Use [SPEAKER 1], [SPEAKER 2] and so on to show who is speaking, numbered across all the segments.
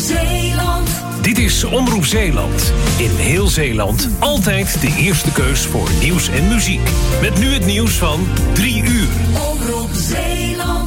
[SPEAKER 1] Zeeland.
[SPEAKER 2] Dit is Omroep Zeeland. In heel Zeeland altijd de eerste keus voor nieuws en muziek. Met nu het nieuws van 3 uur.
[SPEAKER 1] Omroep Zeeland.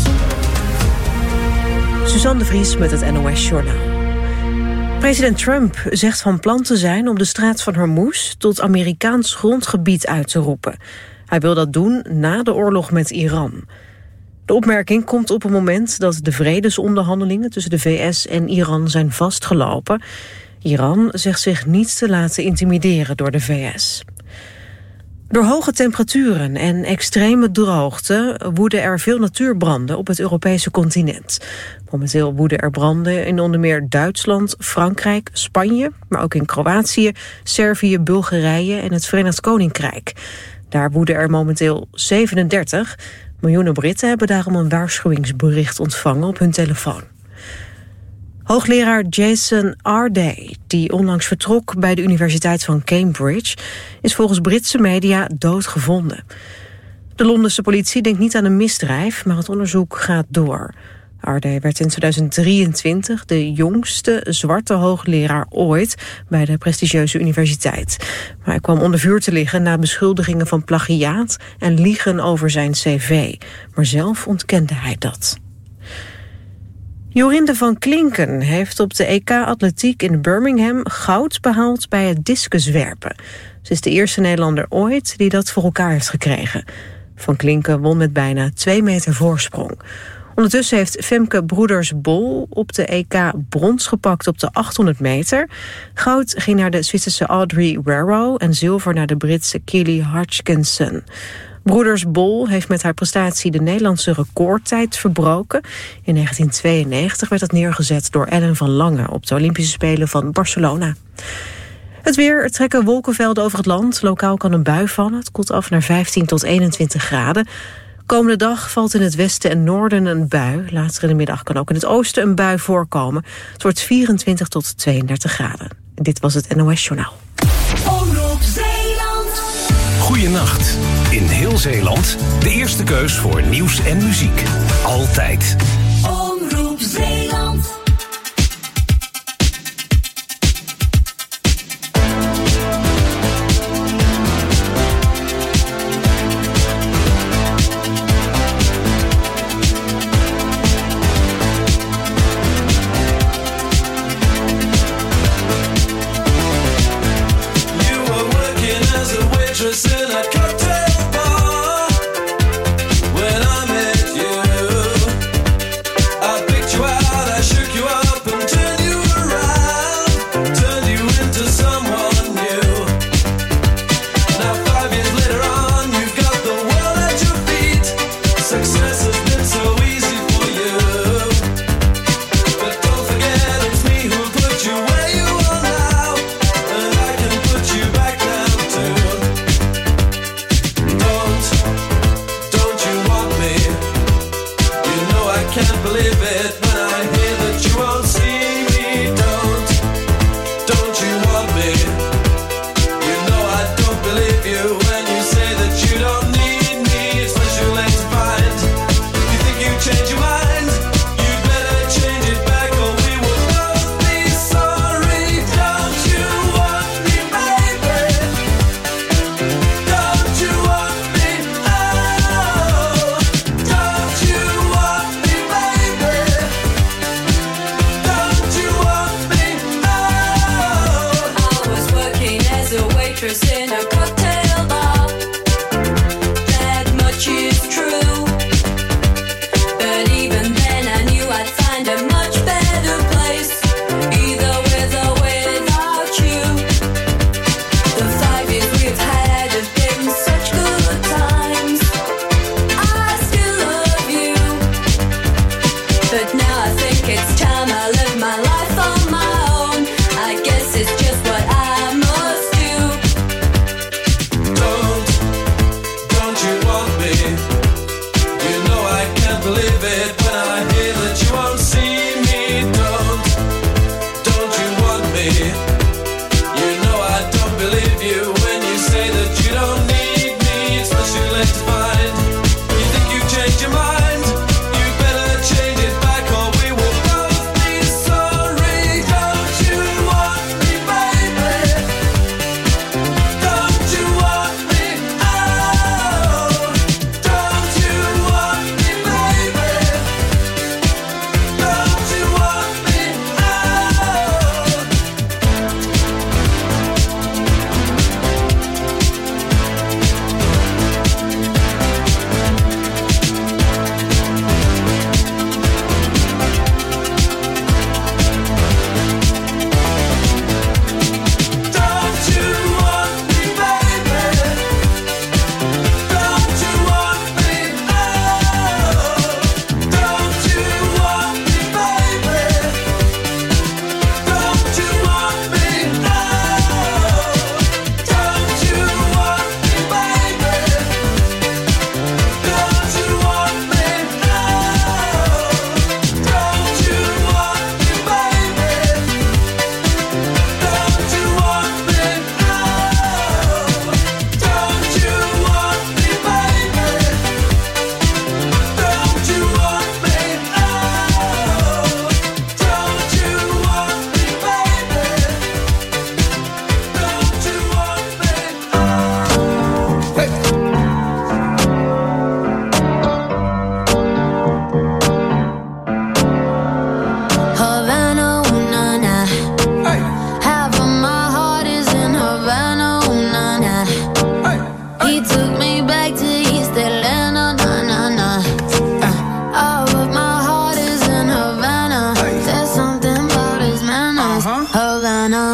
[SPEAKER 3] Suzanne de Vries met het NOS Journaal. President Trump zegt van plan te zijn om de straat van Hormuz tot Amerikaans grondgebied uit te roepen. Hij wil dat doen na de oorlog met Iran. De opmerking komt op een moment dat de vredesonderhandelingen tussen de VS en Iran zijn vastgelopen. Iran zegt zich niet te laten intimideren door de VS. Door hoge temperaturen en extreme droogte woeden er veel natuurbranden op het Europese continent. Momenteel woeden er branden in onder meer Duitsland, Frankrijk, Spanje, maar ook in Kroatië, Servië, Bulgarije en het Verenigd Koninkrijk. Daar woeden er momenteel 37. Miljoenen Britten hebben daarom een waarschuwingsbericht ontvangen op hun telefoon. Hoogleraar Jason Arday, die onlangs vertrok bij de Universiteit van Cambridge, is volgens Britse media doodgevonden. De Londense politie denkt niet aan een misdrijf, maar het onderzoek gaat door. Arday werd in 2023 de jongste zwarte hoogleraar ooit bij de prestigieuze universiteit. Maar hij kwam onder vuur te liggen na beschuldigingen van plagiaat en liegen over zijn cv. Maar zelf ontkende hij dat. Jorinde van Klinken heeft op de EK-atletiek in Birmingham goud behaald bij het discuswerpen. Ze is de eerste Nederlander ooit die dat voor elkaar heeft gekregen. Van Klinken won met bijna 2 meter voorsprong. Ondertussen heeft Femke Broeders-Bol op de EK brons gepakt op de 800 meter. Goud ging naar de Zwitserse Audrey Werrow en zilver naar de Britse Kelly Hodgkinson. Broeders-Bol heeft met haar prestatie de Nederlandse recordtijd verbroken. In 1992 werd dat neergezet door Ellen van Lange op de Olympische Spelen van Barcelona. Het weer, er trekken wolkenvelden over het land. Lokaal kan een bui vallen. Het koelt af naar 15 tot 21 graden. Komende dag valt in het westen en noorden een bui. Later in de middag kan ook in het oosten een bui voorkomen. Het wordt 24 tot 32 graden. Dit was het NOS Journaal.
[SPEAKER 1] Omroep Zeeland.
[SPEAKER 2] Goeienacht. In heel Zeeland de eerste keus voor nieuws en muziek. Altijd.
[SPEAKER 1] Omroep Zeeland.
[SPEAKER 4] In a cocktail bar when I met you, I picked you out, I shook you up and turned you around, turned you into someone new. Now 5 years later on, you've got the world at your feet. Success has been so easy for you, but don't forget it's me who put you where you are now, and I can put you back down too. Can't believe it when I hear that you won't see me. Don't you want me? You know I don't believe you when you say that you don't need me. It's much too late to find. You think you change your mind? You better change it back or we will both be sorry. Don't you want me, baby? Don't you want me? Oh, don't you want me? In a cocktail bar, that much is true. But even then I knew I'd find a much better place, either with or without you. The 5 years we've had have been such good times. I still love you, but now I think it's time I live my life on my own. I guess it's just what I must do. Don't you want me? You know I can't believe it when I hear that you won't see me. Don't you want me? You know I don't believe you when you say that you don't need me. It's much too late to find. You think you changed your mind? You better change it back or we will both be sorry.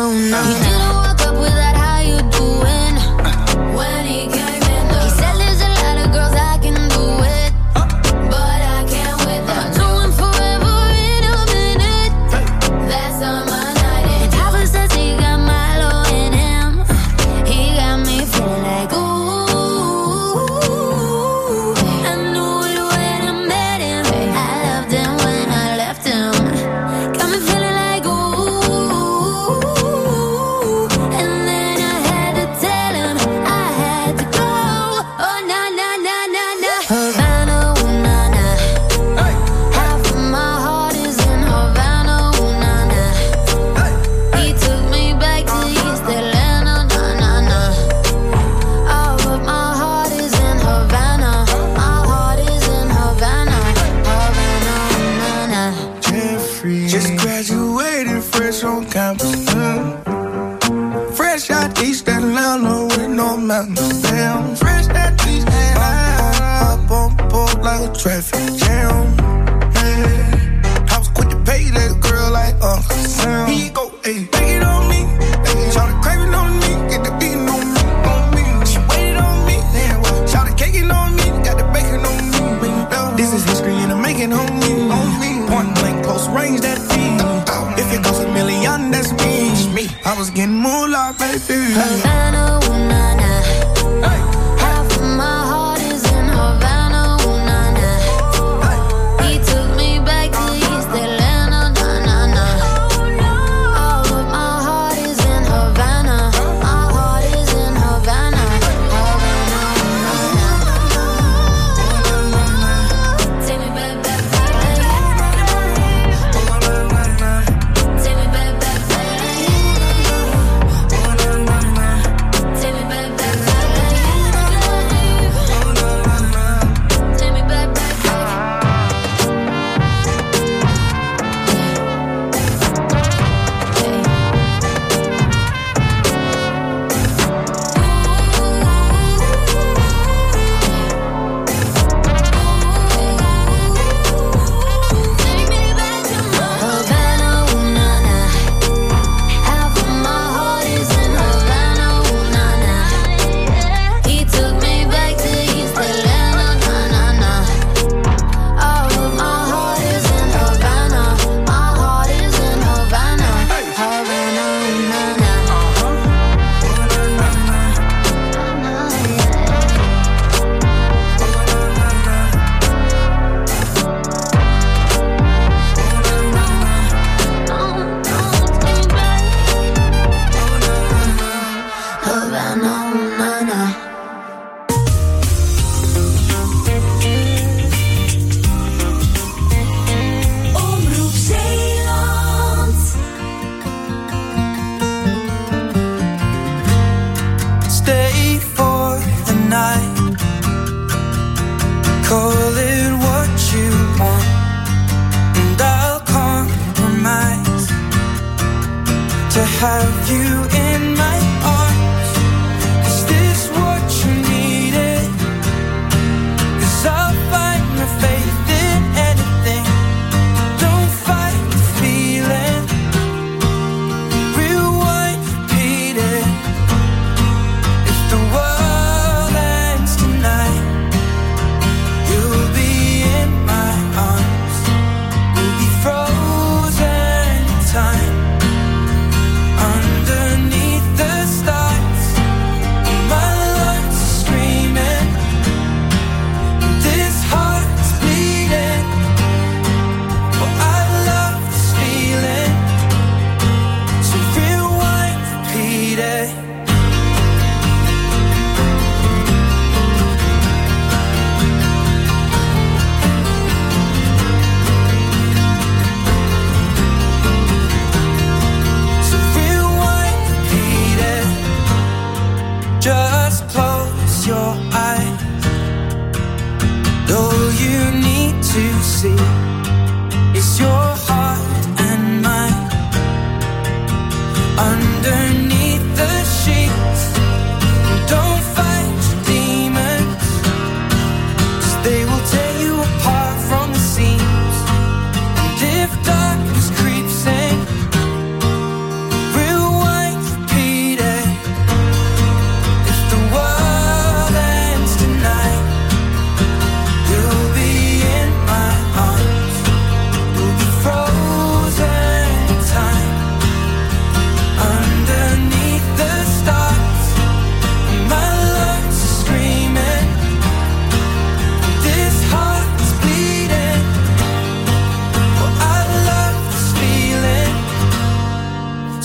[SPEAKER 5] no. He didn't walk up with that, how you doing? When he came in, he said there's a lot of girls I can do it, but I can't with them. I know him forever in a minute. That's on my night. And Papa says he got Milo in him. He got me feeling like ooh. I knew it when I met him. I loved him when I left him. Got me feeling like ooh. And then I had to tell him I had to go. Oh na na na na na. Havana, ooh na na. Half of my heart is in Havana, ooh na na. He took me back to East Atlanta, na na na. All of my heart is in Havana. My heart is in Havana, Havana, ooh na na.
[SPEAKER 6] Jeffrey just graduated fresh on campus. Fresh out East Atlanta with no mountains down. Fresh out East Atlanta, up on board like a traffic jam. Yeah. I was quick to pay that girl like Uncle Sam. He go, hey, take it on me. Hey, shout it craving on me, get the beating on me, on me. She waited on me, yeah, well, shout it caking on me, got the bacon on me. This is history and I'm making on me, on me. Point blank, close range, that beat. If it goes $1 million, that's me. I was getting moolah, baby.
[SPEAKER 5] Havana, ooh na na. Half of my heart is in Havana, ooh na na. He took me back to East Atlanta, na na na. All of my heart is in Havana. My heart is in Havana, Havana, ooh na na. Take me back, back, back. Take me back, back, back. Take me back, back, back. Take me back, back, Havana, ooh na na. Half of my heart is in Havana, ooh na na. He took me back to East Atlanta, na na na. All of my heart is in Havana. My heart is in Havana, Havana, ooh na na. Havana, ooh na na.
[SPEAKER 1] Omroep Zeeland.
[SPEAKER 6] Stay for the night. Call it what you want, and I'll compromise to have you in my arms. Is this what you needed? 'Cause I'll find my faith in anything. Don't fight the feeling. Rewind, repeat it. If the world ends tonight, you'll be in my arms. We'll be frozen in time underneath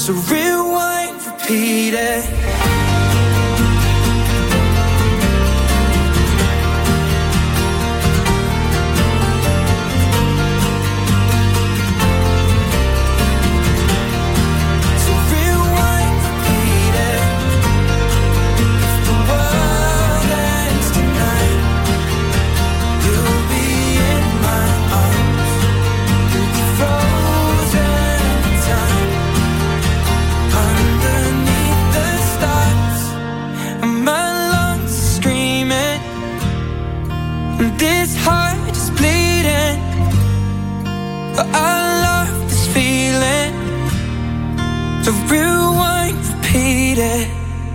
[SPEAKER 6] So rewind, repeat it. This heart is bleeding, but I love this feeling. So rewind, repeat it.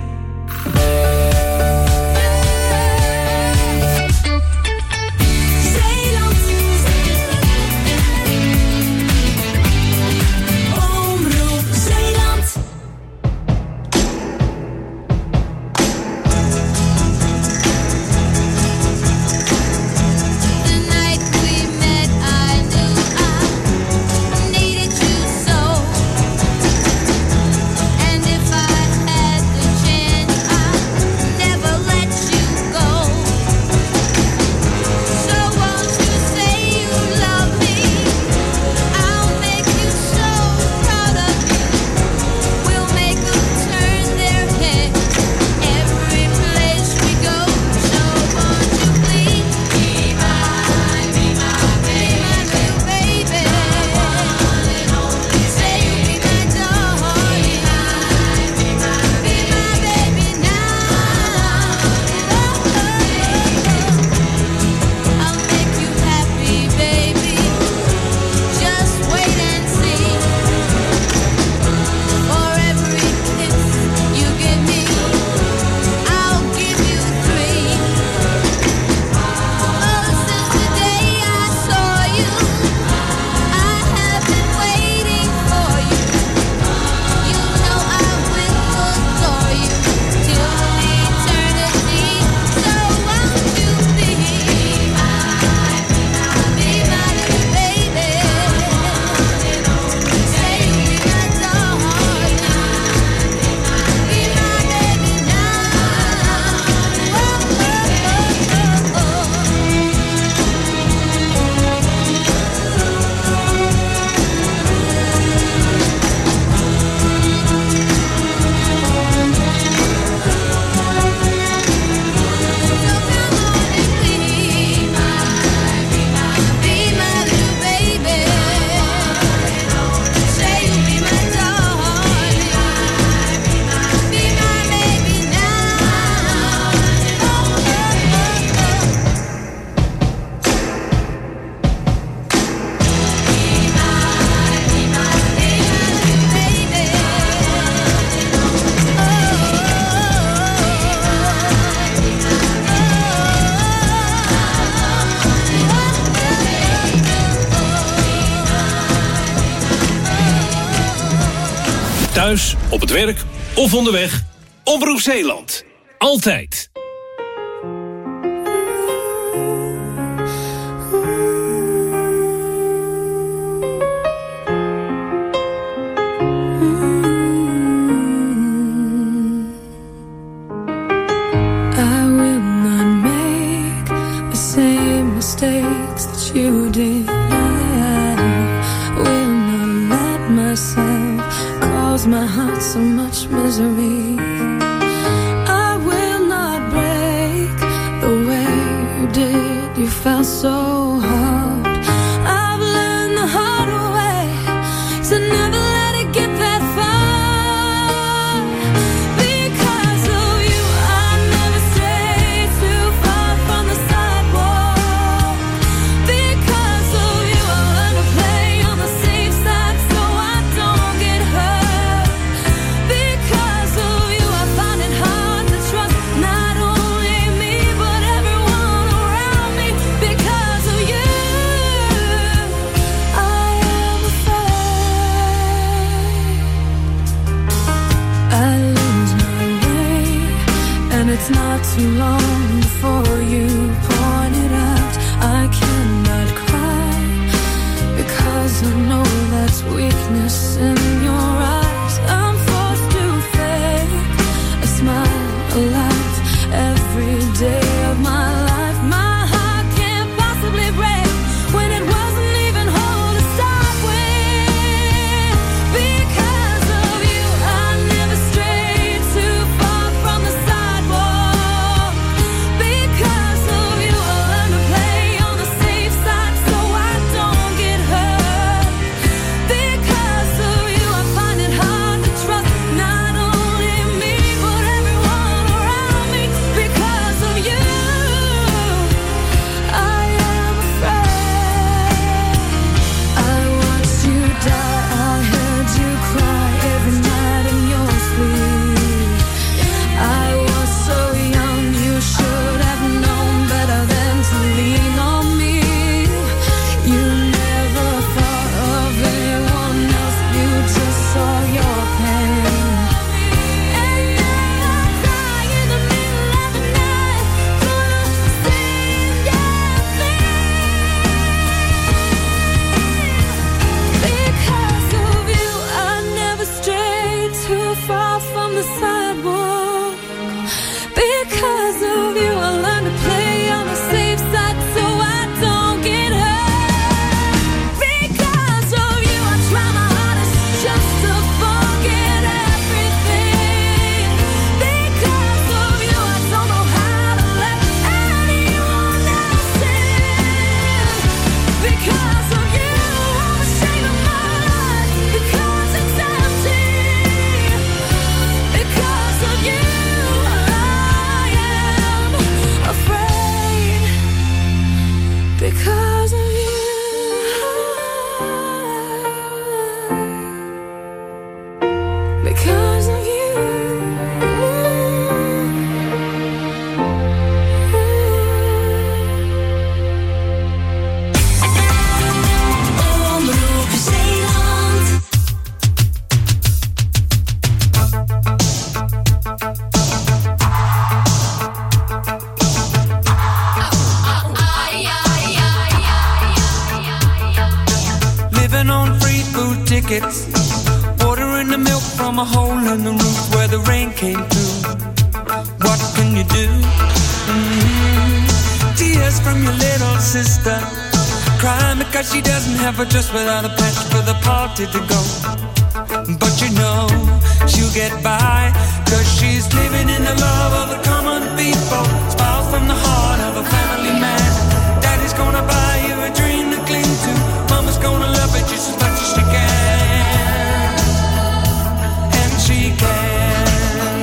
[SPEAKER 2] Thuis, op het werk of onderweg. Omroep Zeeland. Altijd.
[SPEAKER 7] I will not make the same mistakes that you did. I will not let myself cause my heart so much misery. I will not break the way you did. You felt so hard. I've learned the hard way to never let it get that far. Because of you, I never strayed too far from the sidewalk. Because of you, I learned to play on the safe side so I don't get hurt. Because of you, I find it hard to trust not only me but everyone around me. Because of you, I am afraid I lose my way, and it's not too long before you point it out. I cannot cry because I know that's weakness in your eyes. I
[SPEAKER 8] buckets, watering the milk from a hole in the roof where the rain came through. What can you do? Tears from your little sister, crying because she doesn't have a dress without a patch for the party to go. But you know she'll get by, cause she's living in the love of the common people. Smiles from the heart of a family man. Daddy's gonna buy you a dream to cling to. Mama's gonna love it just as much as she can. And she can.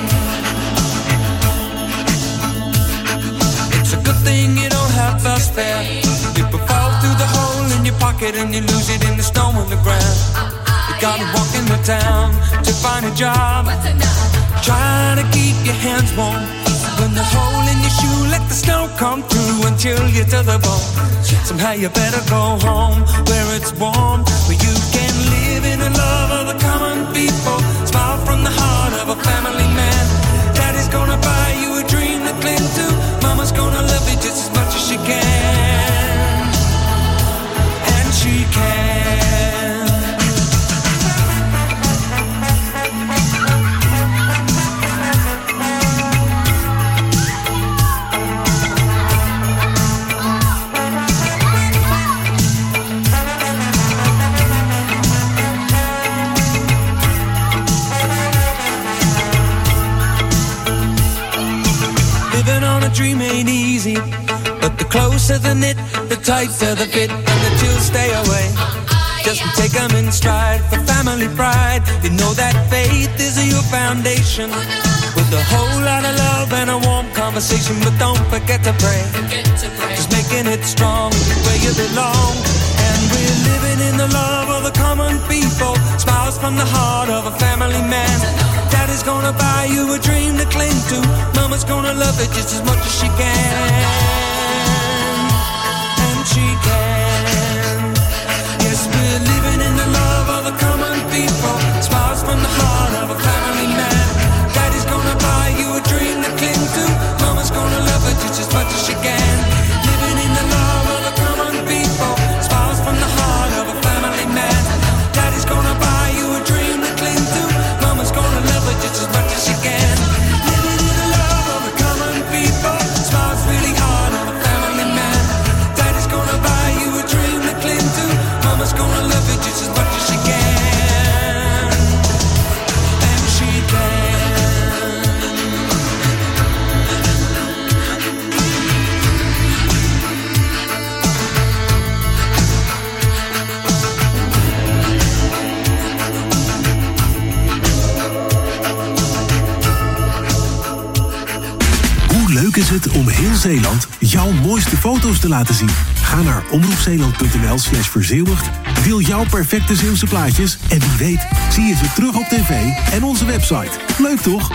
[SPEAKER 8] It's a good thing you don't have us there. People fall through the hole in your pocket and you lose it in the snow on the ground. You gotta walk in the town to find a job, trying to keep your hands warm. When the hole in your shoe, let the snow come through and chill you to the bone. Somehow you better go home where it's warm, where you can live in the love of the common people. Smile from the heart of a family man. Daddy's gonna buy you a dream to cling to. Mama's gonna love you just as much as she can. And she can. Dream ain't easy, but the closer the knit, the tighter the fit, and the chills stay away. Just take them in stride for family pride. You know that faith is your foundation, with a whole lot of love and a warm conversation. But don't forget to pray, just making it strong where you belong. And we're living in the love of the common people. Smiles from the heart of a family man. Daddy's gonna buy you a dream to cling to. Mama's gonna love it just as much as she can. And she can. Yes, we're living in the love of the common people. Smiles from the heart of a family man. Daddy's gonna buy you a dream to cling to. Mama's gonna love it just as much as she can. Living in the love of the common people. Smiles from the heart of a family man. Daddy's gonna buy you a dream to cling to. Mama's gonna love it just as much as she can. Living in the love of the common people. Smiles really hard on a family man. Daddy's gonna buy you a dream to cling to. Mama's gonna love it just as much as she can. And she can.
[SPEAKER 2] Leuk is het om heel Zeeland jouw mooiste foto's te laten zien. Ga naar omroepzeeland.nl/verzilligd. Deel jouw perfecte Zeeuwse plaatjes en wie weet zie je ze terug op tv en onze website. Leuk toch?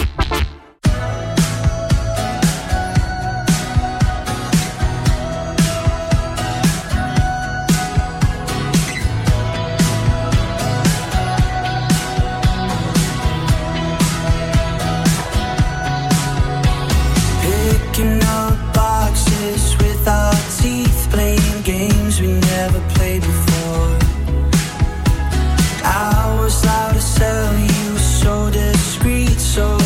[SPEAKER 9] Picking up boxes with our teeth, playing games we never played before. I was loud to sell you, so discreet, so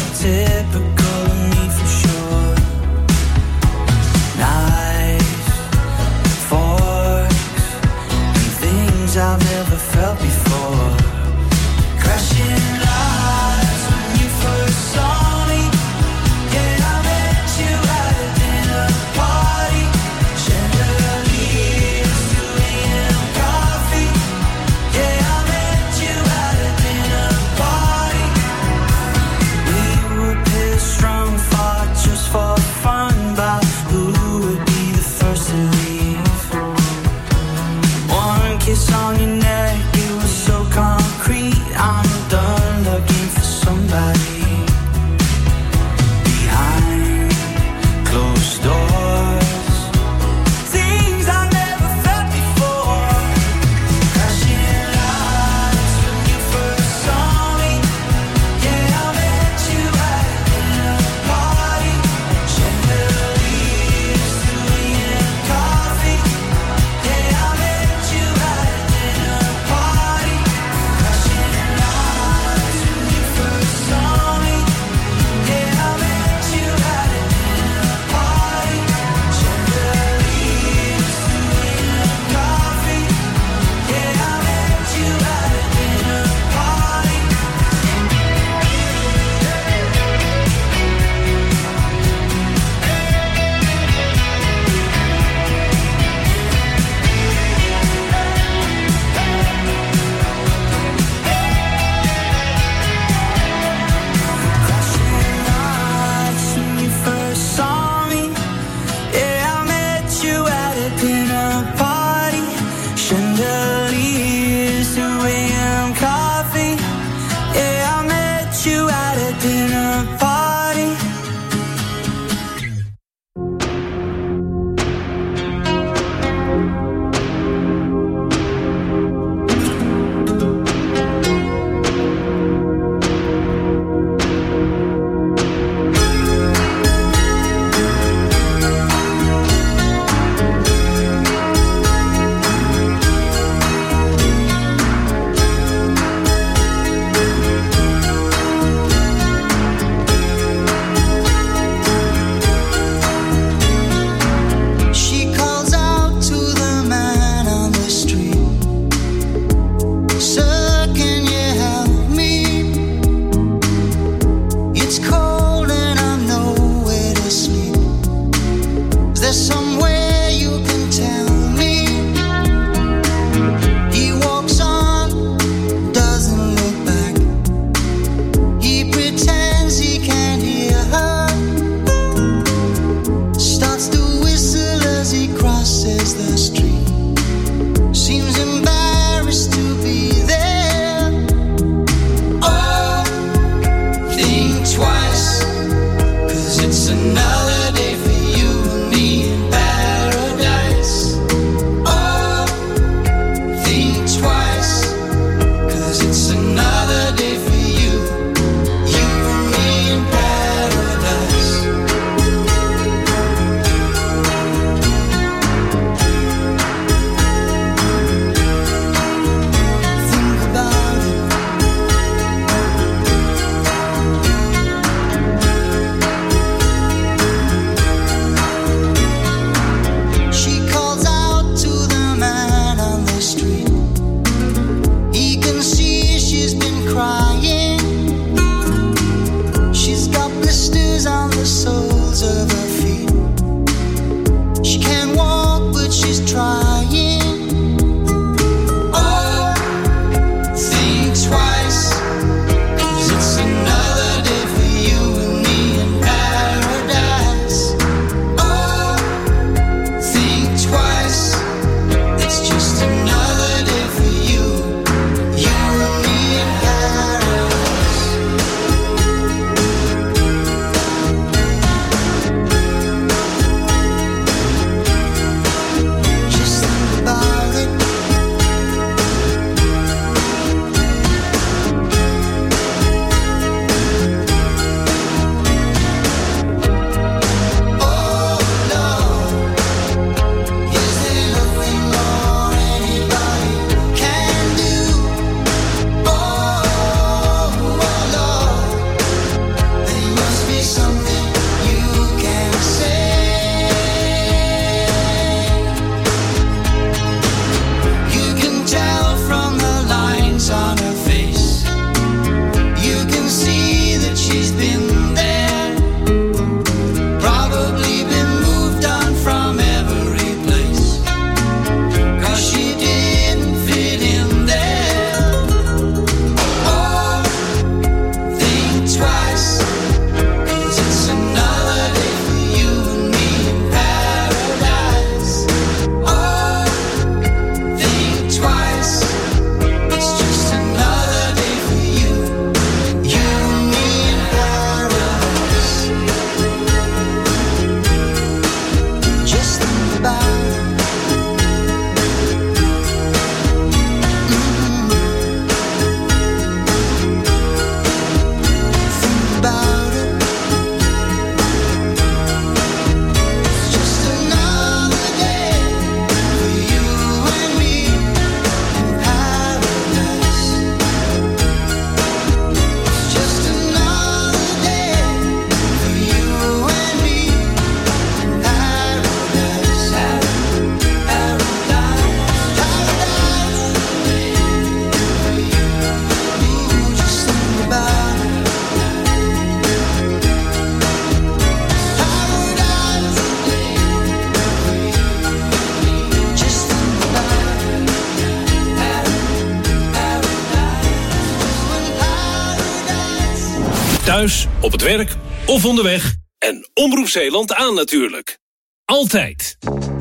[SPEAKER 2] Thuis, op het werk of onderweg. En Omroep Zeeland aan natuurlijk. Altijd.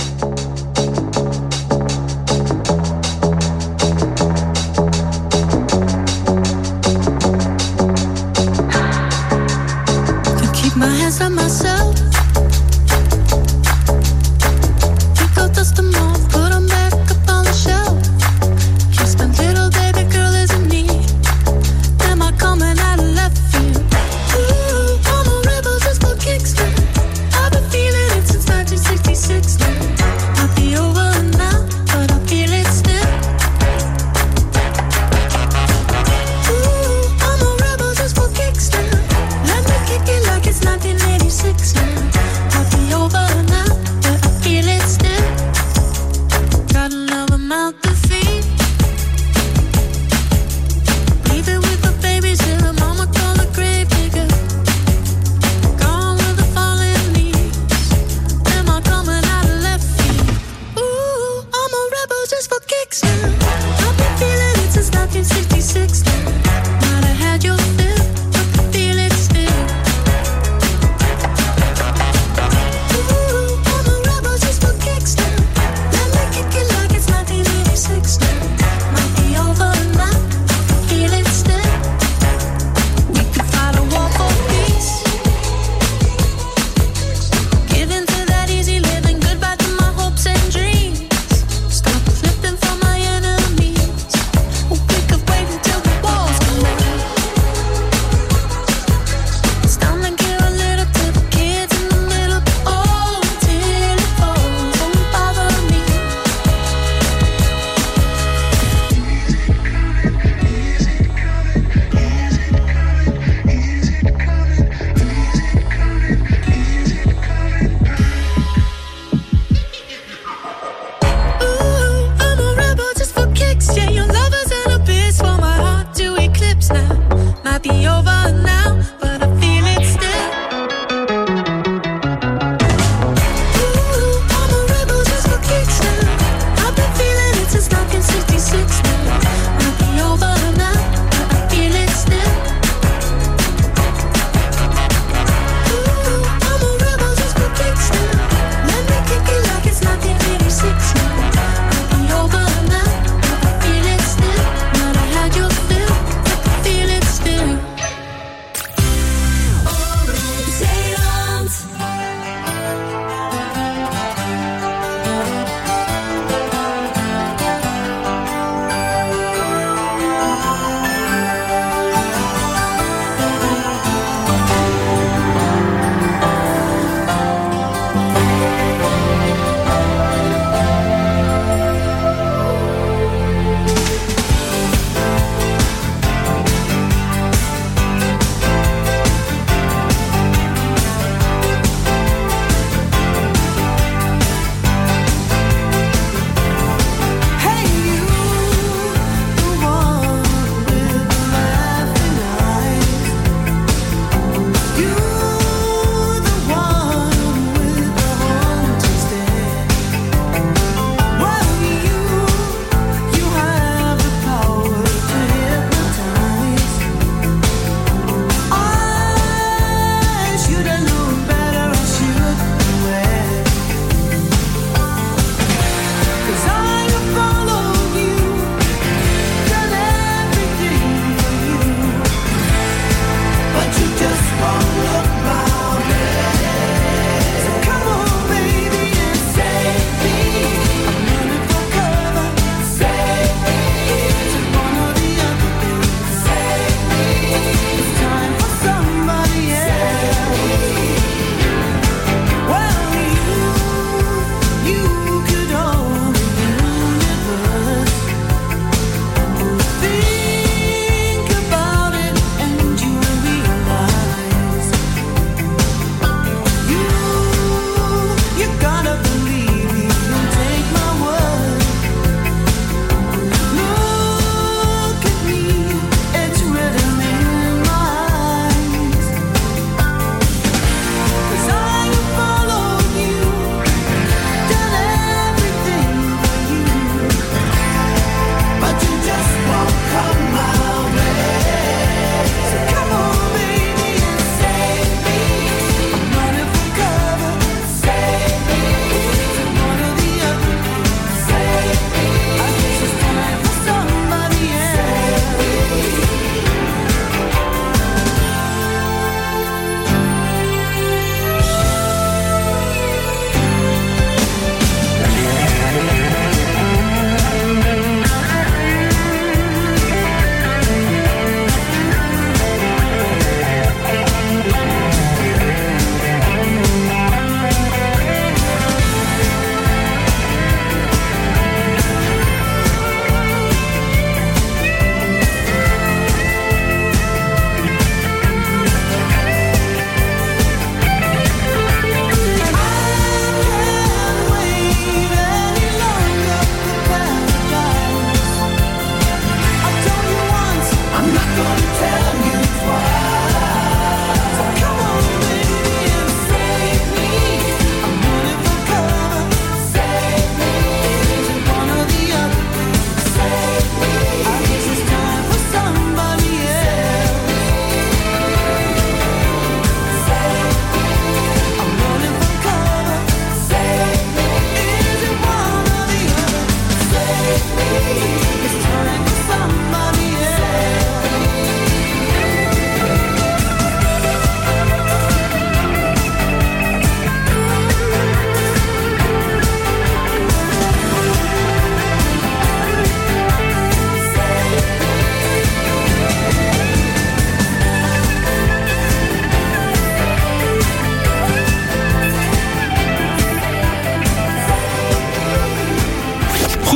[SPEAKER 7] Keep my hands on myself. Think I'll dust them off, put them back up on the shelf. Just a little baby girl isn't me. Am I coming out of left field? Ooh, I'm a rebel just for kicks. I've been feeling it since 1966.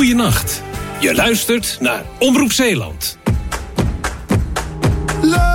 [SPEAKER 10] Goeienacht. Je luistert naar Omroep Zeeland.
[SPEAKER 6] Love